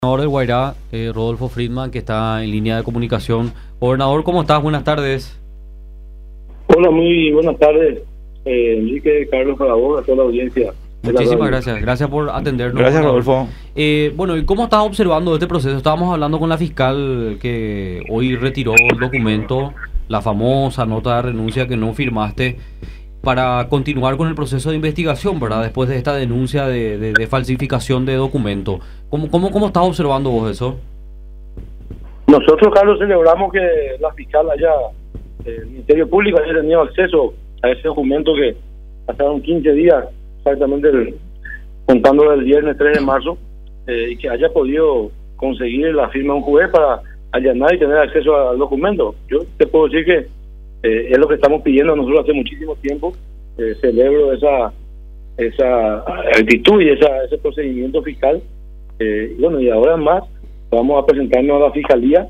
Gobernador del Guairá, Rodolfo Friedman, que está en línea de comunicación. Gobernador, ¿cómo estás? Buenas tardes. Hola, muy buenas tardes, Enrique, Carlos, para vos, a toda la audiencia. Muchísimas gracias. Gracias por atendernos. Gracias, gobernador. Rodolfo. Bueno, ¿y cómo estás observando este proceso? Estábamos hablando con la fiscal que hoy retiró el documento, la famosa nota de renuncia que no firmaste, para continuar con el proceso de investigación, ¿verdad? Después de esta denuncia de falsificación de documento. ¿Cómo estás observando vos eso? Nosotros, Carlos, celebramos que la fiscal el Ministerio Público haya tenido acceso a ese documento que pasaron 15 días, exactamente contando del viernes 3 de marzo, y que haya podido conseguir la firma de un juez para allanar y tener acceso al documento. Yo te puedo decir que es lo que estamos pidiendo nosotros hace muchísimo tiempo. Celebro esa actitud y ese procedimiento fiscal. Y ahora más vamos a presentarnos a la Fiscalía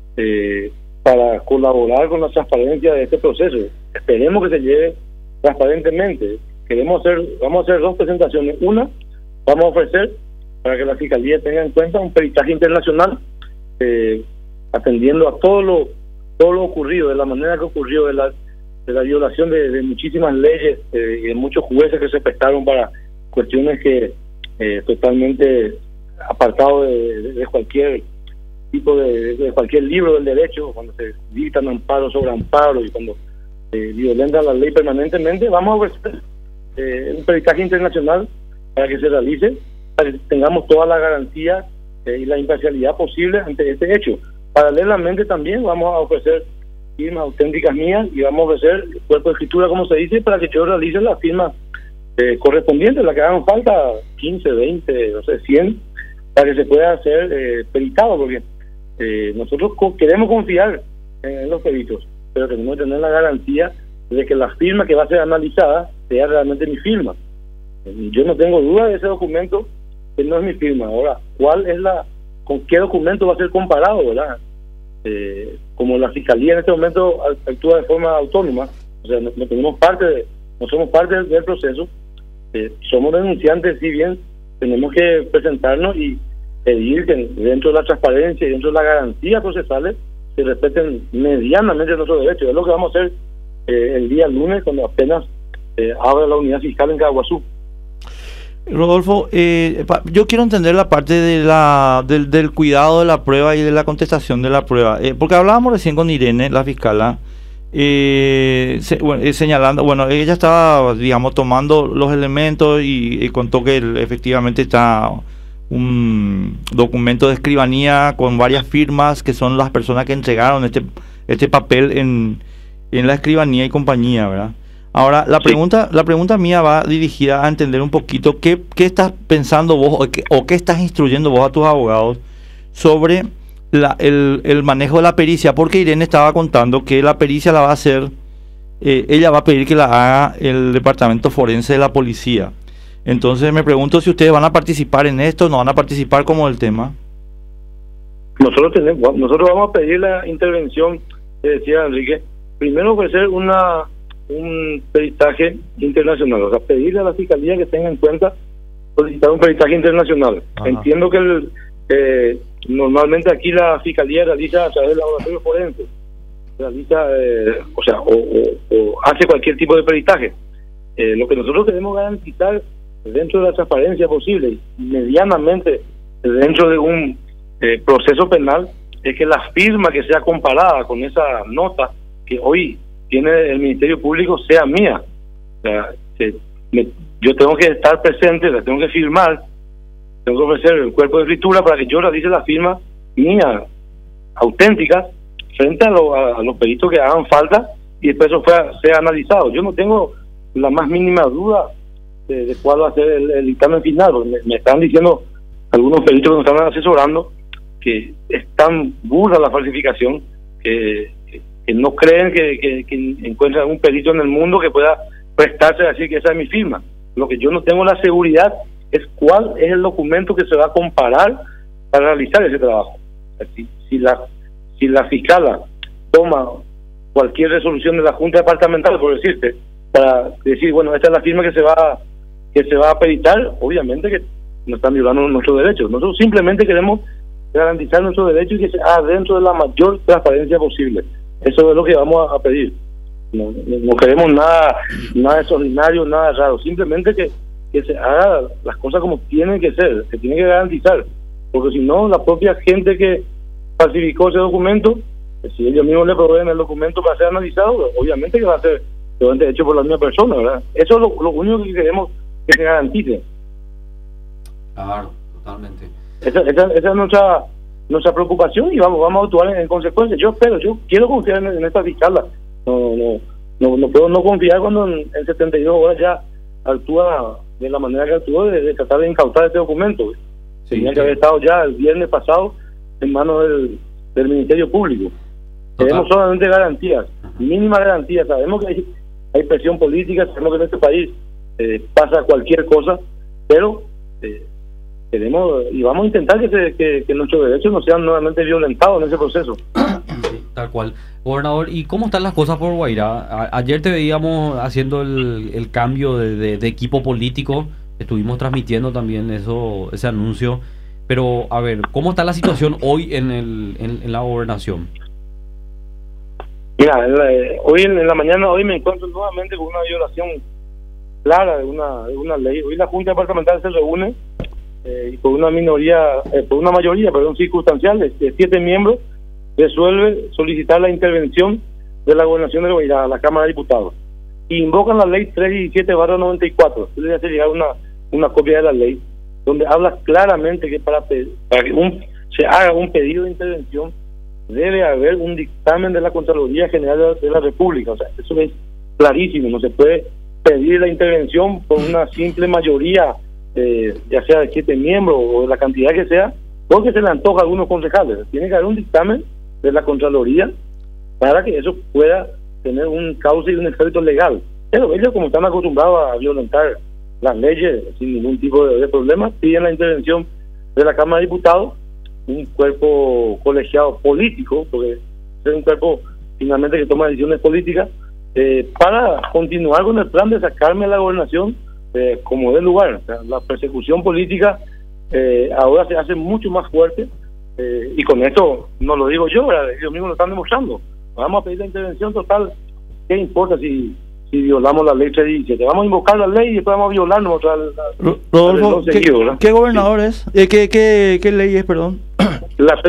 para colaborar con la transparencia de este proceso. Esperemos que se lleve transparentemente. Vamos a hacer dos presentaciones. Una, vamos a ofrecer para que la Fiscalía tenga en cuenta un peritaje internacional, atendiendo a todo lo ocurrido, de la manera que ocurrió, de la violación de muchísimas leyes y de muchos jueces que se prestaron para cuestiones que totalmente apartado de cualquier tipo de cualquier libro del derecho, cuando se dictan amparos sobre amparos y cuando violentan la ley permanentemente. Vamos a ofrecer un peritaje internacional para que se realice, para que tengamos toda la garantía y la imparcialidad posible ante este hecho. Paralelamente también vamos a ofrecer firmas auténticas mías y vamos a ofrecer cuerpo de escritura, como se dice, para que yo realice las firmas correspondientes, las que hagan falta, 15, 20, no sé, 100, para que se pueda hacer peritado, porque nosotros queremos confiar en los peritos, pero tenemos que tener la garantía de que la firma que va a ser analizada sea realmente mi firma. Yo no tengo duda de ese documento que no es mi firma. Ahora, ¿con qué documento va a ser comparado, verdad? Como la Fiscalía en este momento actúa de forma autónoma, o sea, no somos parte del proceso, somos denunciantes, si bien tenemos que presentarnos y pedir que dentro de la transparencia y dentro de la garantía procesales se respeten medianamente nuestros derechos. Es lo que vamos a hacer el día lunes, cuando apenas abra la unidad fiscal en Caguazú. Rodolfo, yo quiero entender la parte del cuidado de la prueba y de la contestación de la prueba, porque hablábamos recién con Irene, la fiscala, señalando, ella estaba, digamos, tomando los elementos y contó que efectivamente está un documento de escribanía con varias firmas que son las personas que entregaron este papel en la escribanía y compañía, ¿verdad? Ahora, la pregunta mía va dirigida a entender un poquito qué estás pensando vos o qué estás instruyendo vos a tus abogados sobre el manejo de la pericia, porque Irene estaba contando que la pericia la va a hacer, ella va a pedir que la haga el departamento forense de la policía. Entonces me pregunto si ustedes van a participar en esto, no van a participar, como el tema. Nosotros vamos a pedir la intervención, decía Enrique, primero ofrecer un peritaje internacional, o sea, pedirle a la Fiscalía que tenga en cuenta solicitar un peritaje internacional. Ajá. Entiendo que normalmente aquí la Fiscalía realiza a través del laboratorio forense, realiza, o hace cualquier tipo de peritaje. Lo que nosotros queremos garantizar dentro de la transparencia posible, medianamente dentro de un proceso penal, es que la firma que sea comparada con esa nota que hoy tiene el Ministerio Público sea mía. O sea, yo tengo que estar presente, la tengo que firmar, tengo que ofrecer el cuerpo de escritura para que yo realice la firma mía, auténtica, frente a los peritos que hagan falta, y después eso sea analizado. Yo no tengo la más mínima duda de cuál va a ser el dictamen final. Me están diciendo algunos peritos que nos están asesorando que es tan burda la falsificación que no creen que encuentran un perito en el mundo que pueda prestarse a decir que esa es mi firma. Lo que yo no tengo la seguridad es cuál es el documento que se va a comparar para realizar ese trabajo. Si la fiscala toma cualquier resolución de la Junta Departamental, por decirte, para decir, bueno, esta es la firma que se va a peritar, obviamente que no están violando nuestros derechos. Nosotros simplemente queremos garantizar nuestros derechos y que se haga dentro de la mayor transparencia posible. Eso es lo que vamos a pedir. No queremos nada extraordinario, nada raro, simplemente que se haga las cosas como tienen que ser, se tiene que garantizar, porque si no, la propia gente que falsificó ese documento, si ellos mismos le proveen el documento para ser analizado, obviamente que va a ser hecho por la misma persona, ¿verdad? Eso es lo único que queremos que se garantice. Claro, totalmente. Esa es nuestra preocupación y vamos a actuar en consecuencia. Yo quiero confiar en esta fiscala. No puedo no confiar cuando en 72 horas ya actúa de la manera que actuó, de tratar de incautar este documento. Tenía que haber estado ya el viernes pasado en manos del Ministerio Público. Tenemos solamente garantías, mínimas garantías. Sabemos que hay presión política, sabemos que en este país pasa cualquier cosa, pero queremos y vamos a intentar que nuestros derechos no sean nuevamente violentados en ese proceso. Sí, tal cual. Gobernador, ¿y cómo están las cosas por Guairá? Ayer te veíamos haciendo el cambio de equipo político, estuvimos transmitiendo también ese anuncio, pero a ver, ¿cómo está la situación hoy en la gobernación? Mira, hoy en la mañana, hoy me encuentro nuevamente con una violación clara de una ley. Hoy la Junta Departamental se reúne y por una mayoría circunstancial de 7 miembros, resuelve solicitar la intervención de la gobernación de Guairá a la Cámara de Diputados. Y invocan la ley 317/94. Yo les hace llegar una copia de la ley, donde habla claramente que para que se haga un pedido de intervención, debe haber un dictamen de la Contraloría General de la República. O sea, eso es clarísimo. No se puede pedir la intervención por una simple mayoría, ya sea de 7 miembros o de la cantidad que sea, porque se le antoja a algunos concejales. Tiene que haber un dictamen de la Contraloría para que eso pueda tener un cauce y un efecto legal. Pero ellos, como están acostumbrados a violentar las leyes sin ningún tipo de problema, piden la intervención de la Cámara de Diputados, un cuerpo colegiado político, porque es un cuerpo finalmente que toma decisiones políticas, para continuar con el plan de sacarme a la gobernación como dé lugar. O sea, la persecución política ahora se hace mucho más fuerte, y con esto no lo digo yo, ¿verdad? Ellos mismos lo están demostrando. Vamos a pedir la intervención total. ¿Qué importa si violamos la ley 317? Vamos a invocar la ley y después vamos a violarnos Rodolfo, ¿qué gobernador es? ¿Qué ley es, perdón? La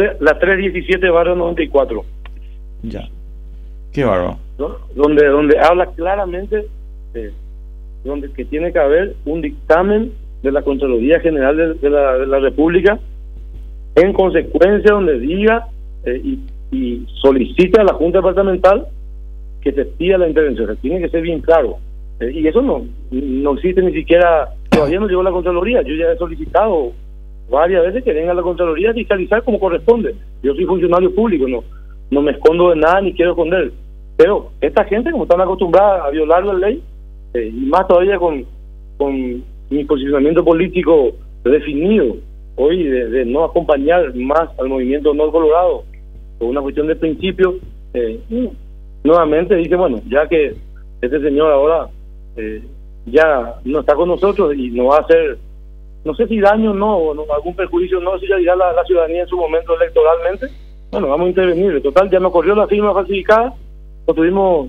317/94. Ya. Qué bárbaro. ¿No? Donde habla claramente donde que tiene que haber un dictamen de la Contraloría General de la República, en consecuencia donde diga y solicita a la Junta Departamental que se pida la intervención. O sea, tiene que ser bien claro, y eso no existe ni siquiera, todavía no llegó la Contraloría. Yo ya he solicitado varias veces que venga la Contraloría a fiscalizar como corresponde. Yo soy funcionario público, no me escondo de nada ni quiero esconder, pero esta gente, como están acostumbrada a violar la ley, y más todavía con mi posicionamiento político definido hoy de no acompañar más al movimiento No Colorado por una cuestión de principio, nuevamente dice, bueno, ya que este señor ahora ya no está con nosotros y no va a hacer, no sé si daño o no, algún perjuicio, no, si ya dirá la ciudadanía en su momento electoralmente, bueno, vamos a intervenir. En total, ya no corrió la firma falsificada, no tuvimos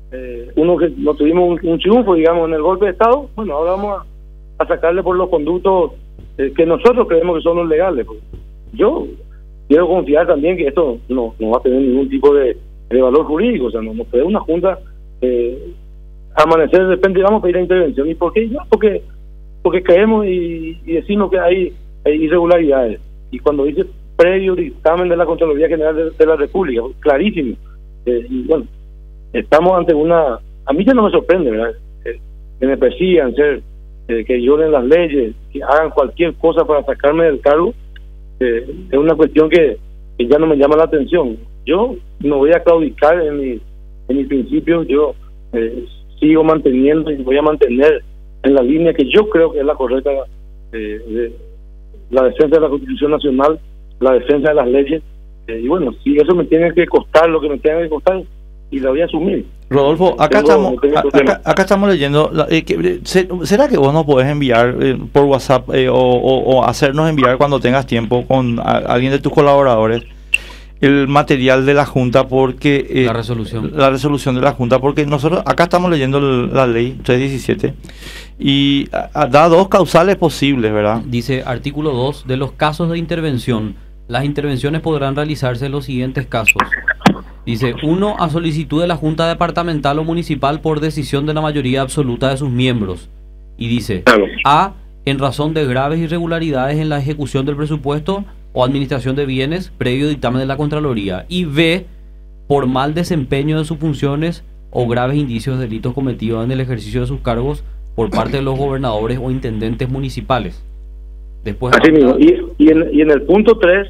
un triunfo, digamos, en el golpe de Estado. Bueno, ahora vamos a sacarle por los conductos que nosotros creemos que son los legales. Yo quiero confiar también que esto no va a tener ningún tipo de valor jurídico. O sea, no puede una junta amanecer de repente y vamos a pedir la intervención. ¿Y por qué? No, porque creemos y decimos que hay irregularidades. Y cuando dice previo dictamen de la Contraloría General de la República, clarísimo. Y bueno, estamos ante a mí ya no me sorprende, ¿verdad? Que me persigan, que violen las leyes, que hagan cualquier cosa para sacarme del cargo. Es una cuestión que ya no me llama la atención. Yo no voy a claudicar en mis principios. Yo sigo manteniendo y voy a mantener en la línea que yo creo que es la correcta, de la defensa de la Constitución Nacional, la defensa de las leyes. Y bueno, si eso me tiene que costar lo que me tenga que costar, y la voy a asumir. Rodolfo, acá estamos leyendo. ¿Será que vos nos podés enviar por WhatsApp o hacernos enviar cuando tengas tiempo con alguien de tus colaboradores el material de la Junta? Porque la resolución de la Junta, porque nosotros acá estamos leyendo la ley 317 y da dos causales posibles, ¿verdad? Dice artículo 2, de los casos de intervención, las intervenciones podrán realizarse en los siguientes casos. Dice, 1, a solicitud de la Junta Departamental o Municipal por decisión de la mayoría absoluta de sus miembros. Y dice, A, en razón de graves irregularidades en la ejecución del presupuesto o administración de bienes previo dictamen de la Contraloría. Y B, por mal desempeño de sus funciones o graves indicios de delitos cometidos en el ejercicio de sus cargos por parte de los gobernadores o intendentes municipales. Después, así mismo. Y en el punto 3,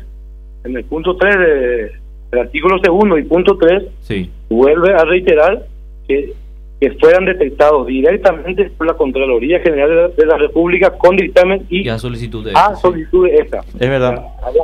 del artículo 2 y punto 3, sí, vuelve a reiterar que fueran detectados directamente por la Contraloría General de la República con dictamen y a solicitud de esta. Es verdad.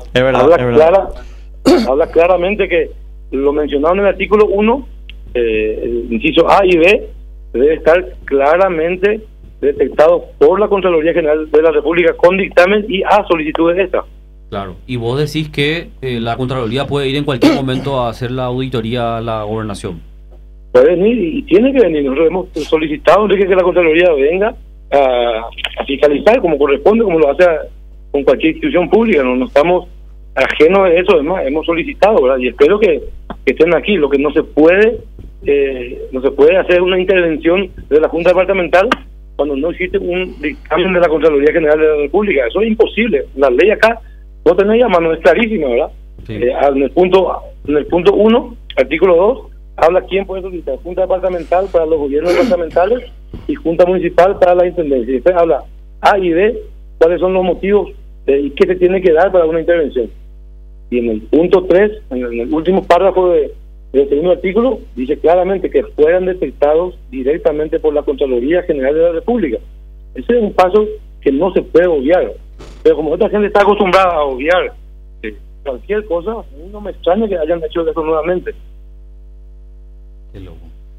Habla claramente que lo mencionado en el artículo 1, el inciso A y B, debe estar claramente detectado por la Contraloría General de la República con dictamen y a solicitud de esta. Claro, y vos decís que la Contraloría puede ir en cualquier momento a hacer la auditoría a la gobernación. Puede venir y tiene que venir. Nosotros hemos solicitado, Enrique, que la Contraloría venga a fiscalizar como corresponde, como lo hace con cualquier institución pública. No estamos ajenos de eso, además hemos solicitado, ¿verdad? Y espero que estén aquí. Lo que no se puede hacer una intervención de la Junta Departamental cuando no existe un dictamen de la Contraloría General de la República. Eso es imposible. La ley acá vos tenés a mano, es clarísima, ¿verdad? Sí. En el punto 1, artículo 2, habla quién puede solicitar: Junta Departamental para los gobiernos departamentales y Junta Municipal para la Intendencia. Y después habla A y B, cuáles son los motivos y qué se tiene que dar para una intervención. Y en el punto 3, en el último párrafo del segundo artículo, dice claramente que fueran detectados directamente por la Contraloría General de la República. Ese es un paso que no se puede obviar. Pero como esta gente está acostumbrada a obviar cualquier cosa, a mí no me extraña que hayan hecho eso nuevamente. Qué loco.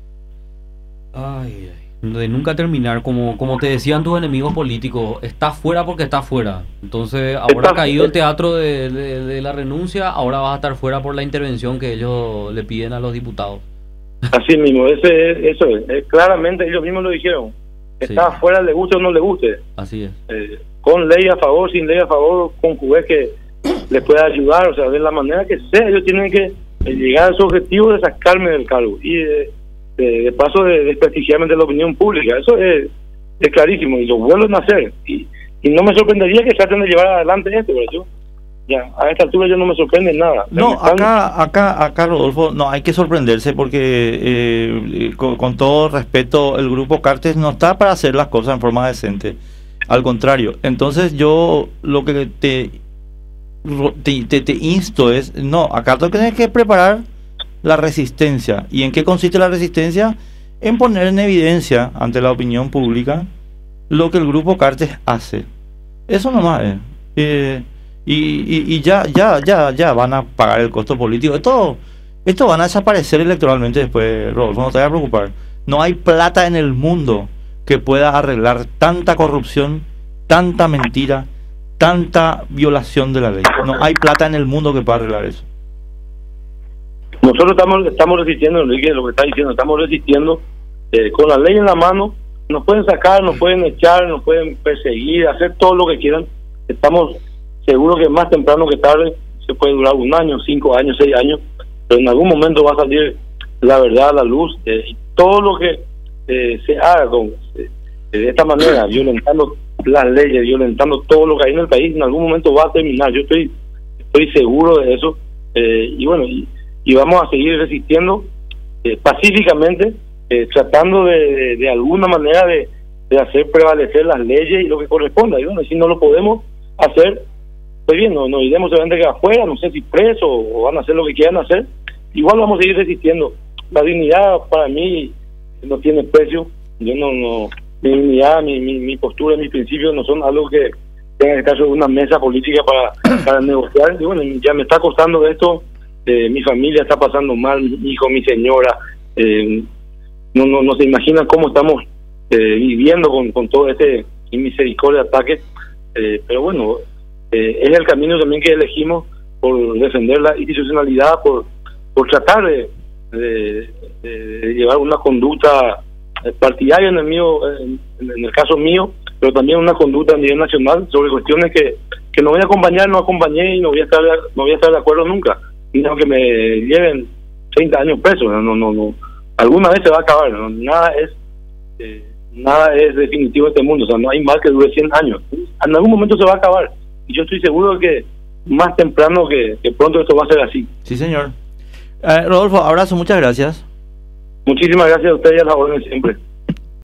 Ay. De nunca terminar, como te decían tus enemigos políticos, está fuera porque está fuera. Entonces, ahora ha caído el teatro de la renuncia, ahora vas a estar fuera por la intervención que ellos le piden a los diputados. Así mismo, eso es. Claramente ellos mismos lo dijeron. Está fuera, le guste o no le guste. Así es. Con ley a favor, sin ley a favor, con juez que les pueda ayudar, o sea, de la manera que sea, ellos tienen que llegar a su objetivo de sacarme del cargo y de paso de desprestigiarme de la opinión pública. Eso es clarísimo y lo vuelven a hacer y no me sorprendería que traten de llevar adelante esto, ¿verdad? Ya, a esta altura yo no me sorprende nada. No, acá Rodolfo, no hay que sorprenderse porque con todo respeto, el grupo Cartes no está para hacer las cosas en forma decente. Al contrario, entonces yo lo que te insto es, no, acá tienes que preparar la resistencia. ¿Y en qué consiste la resistencia? En poner en evidencia ante la opinión pública lo que el grupo Cartes hace. Eso nomás es. Y ya van a pagar el costo político. Esto van a desaparecer electoralmente después, Rodolfo, no te vayas a preocupar. No hay plata en el mundo que pueda arreglar tanta corrupción, tanta mentira, tanta violación de la ley. No hay plata en el mundo que pueda arreglar eso. Nosotros estamos resistiendo, Enrique, lo que está diciendo, estamos resistiendo con la ley en la mano. Nos pueden sacar, nos pueden echar, nos pueden perseguir, hacer todo lo que quieran. Estamos seguros que más temprano que tarde, se puede durar 1 año, 5 años, 6 años, pero en algún momento va a salir la verdad a la luz. Y todo lo que se haga de esta manera, violentando las leyes, violentando todo lo que hay en el país, en algún momento va a terminar. Yo estoy seguro de eso. Y bueno, y vamos a seguir resistiendo pacíficamente, tratando de alguna manera de hacer prevalecer las leyes y lo que corresponda. Y bueno, si no lo podemos hacer, pues bien, nos iremos seguramente que afuera, no sé si presos o van a hacer lo que quieran hacer. Igual vamos a seguir resistiendo. La dignidad para mí no tiene precio. Yo no mi dignidad, mi postura, mis principios no son algo que tenga que estar sobre una mesa política para negociar. Y bueno, ya me está costando esto. Mi familia está pasando mal, mi hijo, mi señora, no se imagina cómo estamos viviendo con todo este inmisericordia ataque, pero bueno, es el camino también que elegimos por defender la institucionalidad, por tratar de llevar una conducta partidaria en el caso mío, pero también una conducta a nivel nacional sobre cuestiones que no voy a acompañar, no acompañé y no voy a estar de acuerdo nunca, ni aunque me lleven 30 años preso. No, alguna vez se va a acabar, ¿no? Nada es definitivo en este mundo, o sea, no hay mal que dure 100 años, en algún momento se va a acabar, y yo estoy seguro de que más temprano que pronto esto va a ser así. Sí, señor. Rodolfo, abrazo, muchas gracias. Muchísimas gracias a ustedes y a las órdenes siempre.